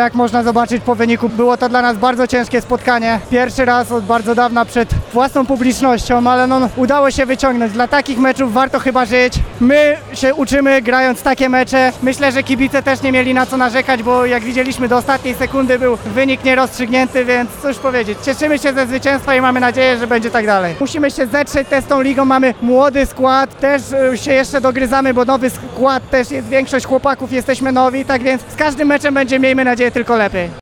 jak można zobaczyć po wyniku, było to dla nas bardzo ciężkie spotkanie. Pierwszy raz od bardzo dawna przed własną publicznością, ale no, udało się wyciągnąć. Dla takich meczów warto chyba żyć. My się uczymy grając takie mecze. Myślę, że kibice też nie mieli na co narzekać, bo jak widzieliśmy do ostatniej sekundy był wynik nierozstrzygnięty, więc cóż powiedzieć. Cieszymy się ze zwycięstwa i mamy nadzieję, że będzie tak dalej. Musimy się zetrzeć też z tą ligą, mamy młody skład, też się jeszcze dogryzamy, bo nowy skład też jest, większość chłopaków jesteśmy nowi, tak więc z każdym meczem będzie, miejmy nadzieję, tylko lepiej.